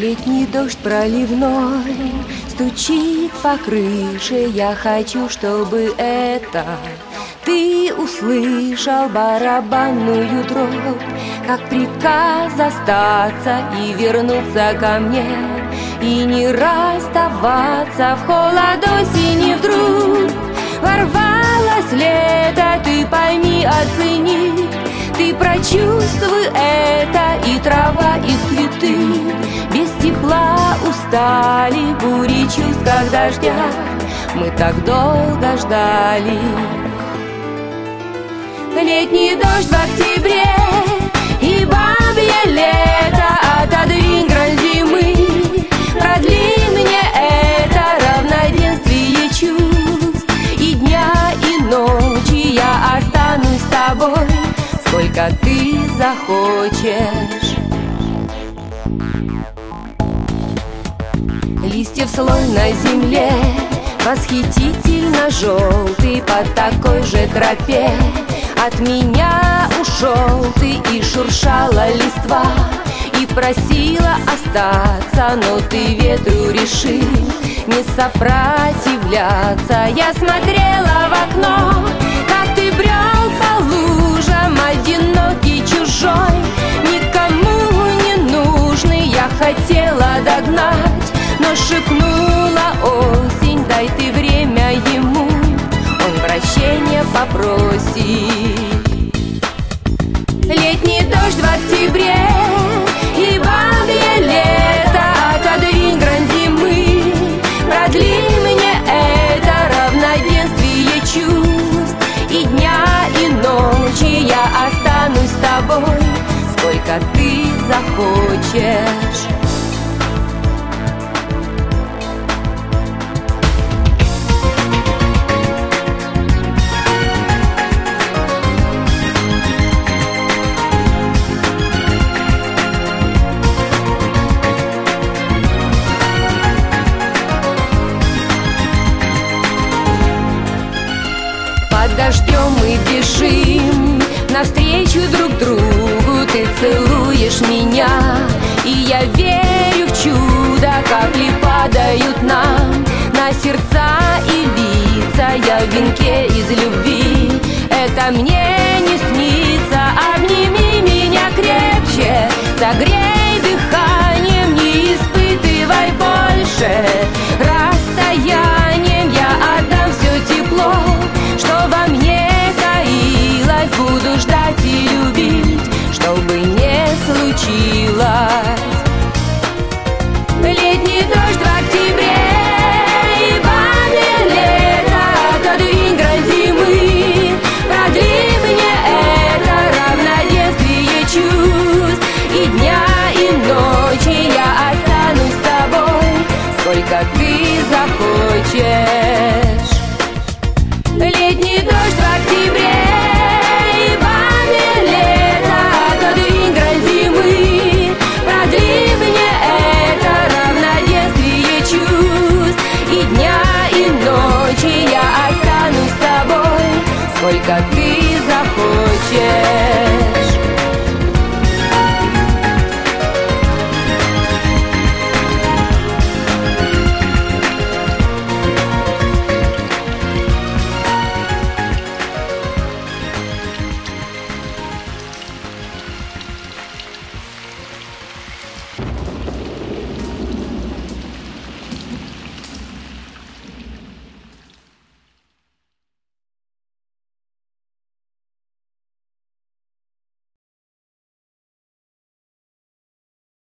Летний дождь проливной стучит по крыше. Я хочу, чтобы это ты услышал барабанную дробь, как приказ остаться и вернуться ко мне, и не расставаться. В холод осени вдруг ворвалось лето. Ты пойми, оцени, ты прочувствуй это. И трава, и цветы без тепла устали, бури чувств, как дождя мы так долго ждали. Летний дождь в октябре и бабье лето, отодвинь грань зимы, продли мне это равноденствие чувств. И дня, и ночи я останусь с тобой, сколько ты захочешь. Листьев слой на земле восхитительно желтый, по такой же тропе от меня ушел ты, и шуршала листва, и просила остаться, но ты ветру решил не сопротивляться. Я смотрела в окно, как ты брел по лужам, одинокий, чужой, никому не нужный. Я хотела догнать, но шепнула осень: дай ты время ему, он прощения попросит. Летний дождь в октябре и бабье лето, отодвинь грань зимы, продли мне это равноденствие чувств. И дня, и ночи я останусь с тобой, сколько ты захочешь. Под дождем мы бежим навстречу друг другу. Ты целуешь меня, и я верю в чудо. Капли падают нам на сердца и лица. Я в венке из любви, это мне не снится. Обними меня крепче, согрей дыханием, не испытывай больше расстоянием. Я отдам все тепло, что во мне таилось, буду ждать и любить, что бы не случилось. Летний дождь в октябре и бабье лето, отодвинь грань зимы, продли мне это равноденствие чувств. И дня, и ночи я останусь с тобой, сколько ты захочешь. Летний дождь в октябре и бабье лето, отодвинь грань зимы, продли мне это равноденствие чувств. И дня, и ночи я останусь с тобой, сколько ты